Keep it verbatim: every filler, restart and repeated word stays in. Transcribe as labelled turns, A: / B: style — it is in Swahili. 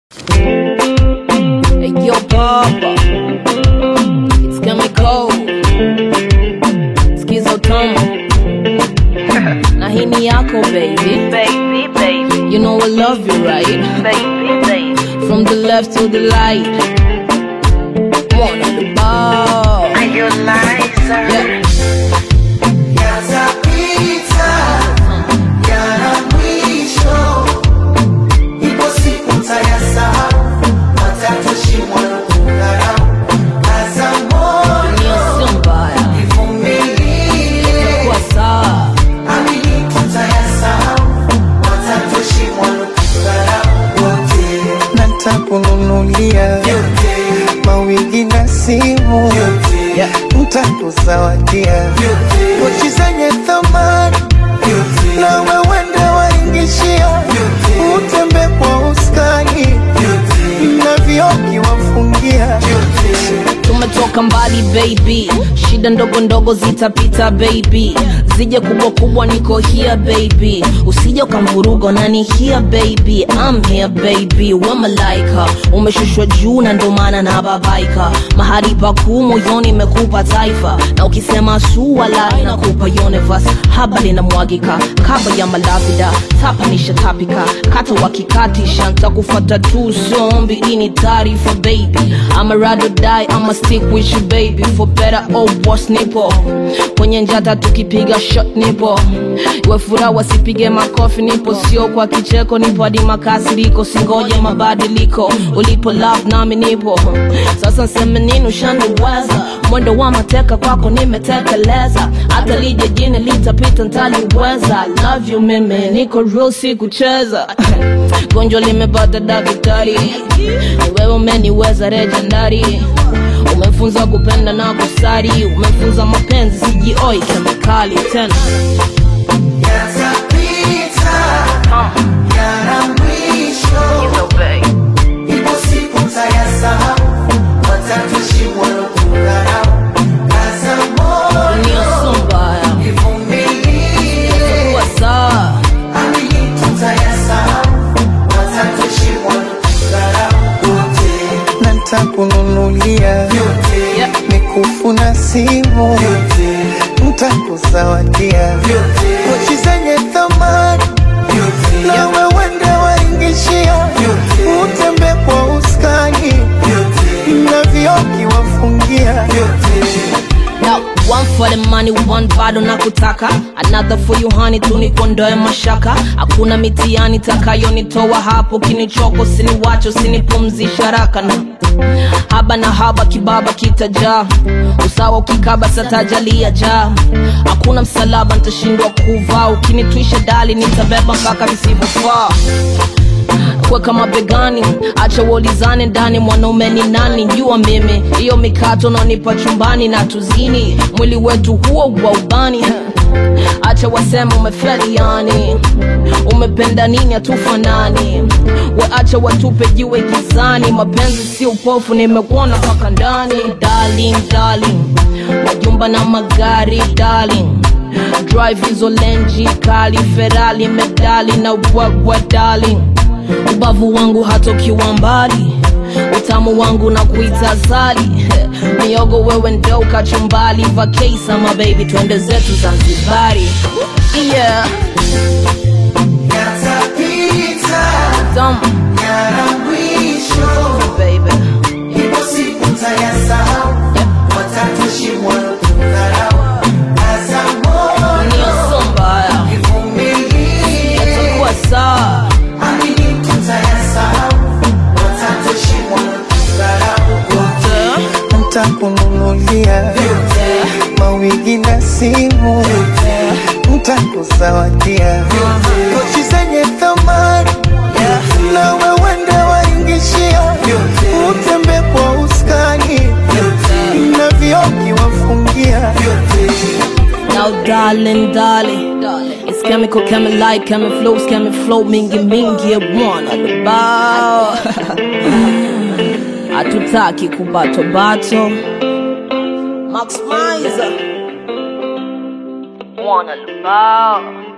A: Hey yo papa, it's chemical, skizo tamu na hii ni yako baby.
B: Baby, baby,
A: You know I love you right,
B: baby, baby.
A: from the left to the light. One on the ball,
B: Are you liar?
A: yeah.
C: Yatapita, yana mwisho. Ipo siku mtayasahau, watatoshimwa na kudharau. Kaza moyo,
A: Dunia sio mbaya,
C: ivumilie.
A: kwa saa
C: Amini tutayasahau, watatoshimwa na kudharau. Wote nitakununulia vyote, mawigi na simu vyote,
A: yeah.
C: nitakuzawadia vyote, pochi zenye thamani vyote, na wewende waingishia vyote, utembe kwa uskani vyote, na vioki wafungia vyote.
A: Tumetoka mbali baby, shida ndogo ndogo zitapita baby, zije kubwa kubwa niko here baby, usije ukamvuruga nani here baby. I'm here baby, we malaika, umeshushwa juu na ndo maana na babaika, mahali pakuu moyoni mekupa taifa, na ukisema suwa la inakupa universe. Haba linamwagika kaba ya malavida, tapanisha tapika, kata wakikatisha, ntakufata tu zombi, ini taarifa baby. I'm a ride or die, I'ma stick with you baby, for better or worse nipo kwenye njata tukipiga shot nipo, iwe furaha wasipige makofi nipo, sio kwa kicheko nipo hadi makasiriko, singoje mabadiliko, ulipo love nami nipo. Sasa nseme nini ushaniweza, mwendo wa mateka kwako nimetekeleza, hata lije jini litapita ntaliweza. Love you mimi, niko real si kucheza gonjwa limepata daktari, ni wewe umeniweza legendary, umefunza kupenda na kusari, umefunza mapenzi sijioi kemikali tena.
C: Yatapita, yana mwisho.
B: So baby,
C: Ipo siku mtayasahau, watatoshimwa na kudharau. Kaza
A: Dunia
C: moyo,
A: sio mbaya,
C: ivumilie.
A: kwa saa
C: Amini tutayasahau, watatoshimwa na kudharau. Wote na nitakununulia vyote,
A: yeah.
C: mikufu na simu vyote, nitakuzawadia vyote, pochi zenye thamani vyote, na wewende waingishia vyote, utembe kwa uskani vyote, na vioki wafungia vyote.
A: Now, one for the money, one bado na kutaka, another for you honey, tunikondoe mashaka. Hakuna mitiani takayo nitoa hapo, kinichoko siniwacho sinipumzisha haraka, na haba na haba kibaba kitajaa, usawa ukikaba satajalia jaa. Hakuna msalaba nitashindwa kuvaa, ukinitwisha dali nitabeba mpaka visivyofaa. Kweka mabegani, acha uolizane ndani, mwanaume ni nani? Jua mimi, iyo mikato naonipa chumbani na tuzini, mwili wetu huo wa ubani. Acha wasema umefeli yani, umependa nini hatufanani, we acha watupe jiwe gizani, mapenzi si upofu nimekuona mpaka ndani. Darling, darling, majumba na magari darling, drive hizo lenji kali, Ferrari medali na ubwagwa darling, ubavu wangu hatokiwa mbali, utamu wangu na kuita zali, miogo wewe ndo kachumbali, vakesa my baby, twende zetu Zanzibari, yeah.
C: Yatapita,
A: Dumb,
C: yana mwisho.
A: baby,
C: Ipo siku mtayasahau, watatoshimwa na kudharau. Kaza
A: dunia
C: moyo,
A: sio mbaya,
C: ivumilie.
A: kwa saa
C: Amini tutayasahau, watatoshimwa na kudharau. Wote nitakununulia vyote, mawigi na simu vyote, nitakuzawadia vyote, pochi zenye thamani vyote, na wewende waingishia vyote, utembe kwa uskani vyote, na vioki wafungia vyote.
A: now darling, darling, it's chemical, chemi like, chemi flows, chemi flow, mingi mingi, one on the bar. Hatutaki kubato bato, Max Mizer, one on the bar.